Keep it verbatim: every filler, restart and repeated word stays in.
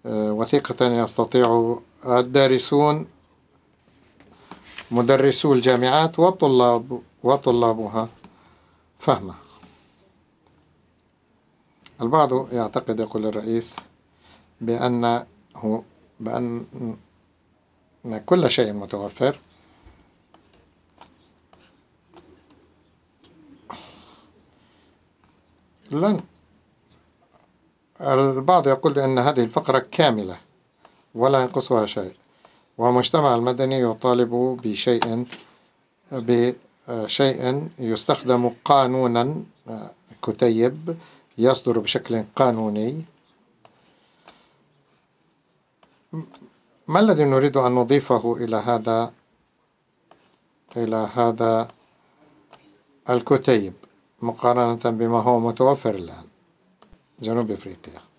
وثيقة يستطيع الدارسون مدرسو الجامعات وطلاب وطلابها فهمه. البعض يعتقد، يقول الرئيس، بأنه بأن كل شيء متوفر، لن البعض يقول بأن هذه الفقرة كاملة ولا ينقصها شيء، والمجتمع المدني يطالب بشيء بشيء يستخدم قانونا، كتيب يصدر بشكل قانوني. ما الذي نريد أن نضيفه إلى هذا إلى هذا الكتيب مقارنة بما هو متوفر الآن؟ جنوب أفريقيا